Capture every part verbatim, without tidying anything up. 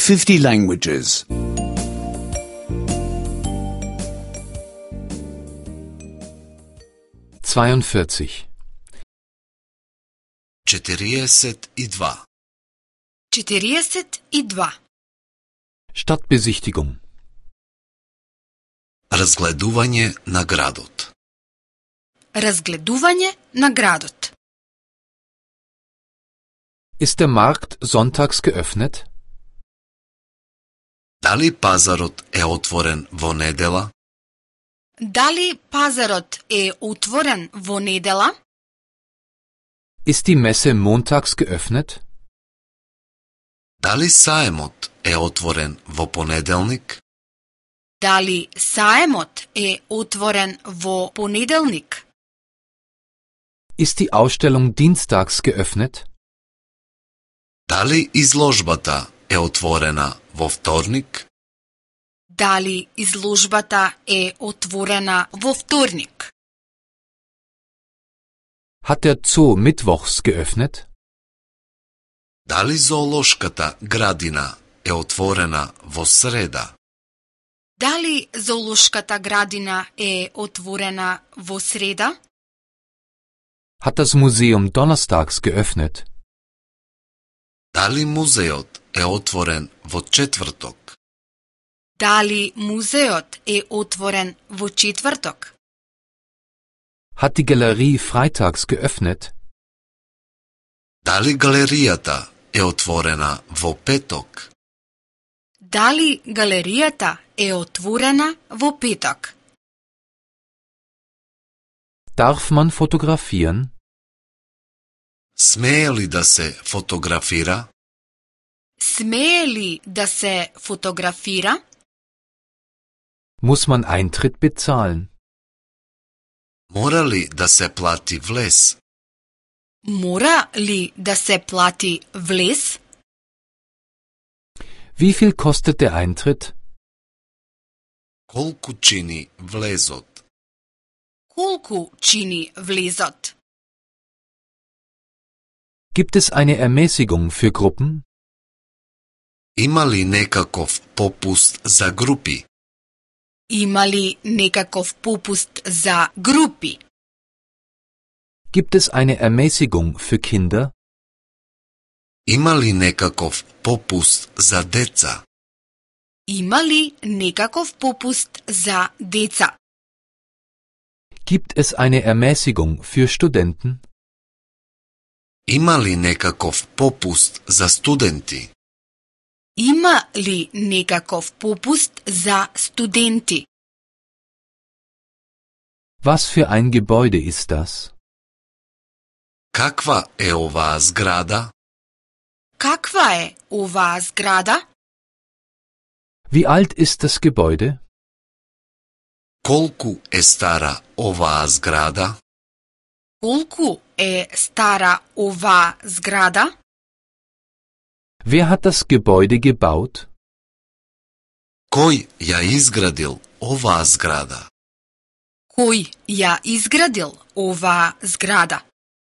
fifty languages. zweiundvierzig. четириесет и два. четириесет и два. Stadtbesichtigung. Разгледување на градот. Разгледување на градот. Ist der Markt sonntags geöffnet? Дали пазарот е отворен во недела? Дали пазарот е отворен во недела? Ist die Messe montags geöffnet? Дали саемот е отворен во понеделник? Дали саемот е отворен во понеделник? Ist die Ausstellung dienstags geöffnet? Дали изложбата е отворена во вторник? Дали изложбата е отворена во вторник? Hat der Zoo mittwochs geöffnet? Дали зоолошката градина е отворена во среда? Дали зоолошката градина е отворена во среда? Hat das Museum donnerstags geöffnet? Дали музеот е отворен во четврток? Дали музеот е отворен во четврток? Hat die Galerie freitags geöffnet? Дали галеријата е отворена во петок? Дали галеријата е отворена во петок? Darf man fotografieren? Смее ли да се фотографира? Смее ли да се фотографира? Muss man Eintritt bezahlen? Мора ли да се плати влез? Мора ли да се плати влез? Wie viel kostet der Eintritt? Колку чини влезот? Колку чини влезот? Gibt es eine Ermäßigung für Gruppen? Има ли некаков попуст за групи? Има ли некаков попуст за групи? Gibt es eine Ermäßigung für Kinder? Има ли некаков попуст за деца? Има ли некаков попуст за деца? Gibt es eine Ermäßigung für Studenten? Има ли некаков попуст за студенти? Има ли некаков попуст за студенти? Was für ein Gebäude ist das? Каква е оваа зграда? Каква е оваа зграда? Wie alt ist das Gebäude? Колку е стара оваа зграда? Колку е стара оваа зграда? Wer hat das Gebäude gebaut? Кој ја изградил оваа зграда? Кој ја изградил оваа зграда?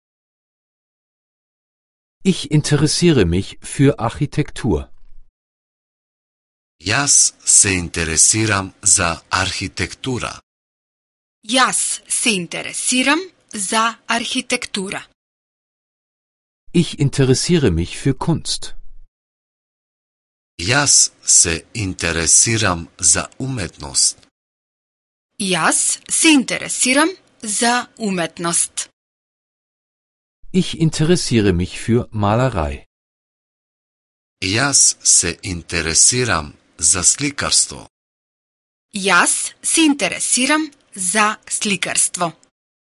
Ich interessiere mich für Architektur. Јас се интересирам за архитектура. Јас се интересирам за архитектура. Ich interessiere mich für Kunst. Јас се интересирам за уметност. Јас се интересирам за уметност. Ich interessiere mich für Malerei. Јас се интересирам за сликарство. Јас се интересирам за сликарство.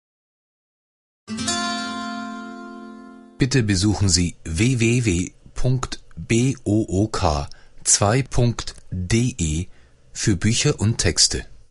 Bitte besuchen Sie w w w punkt book zwei punkt de für Bücher und Texte.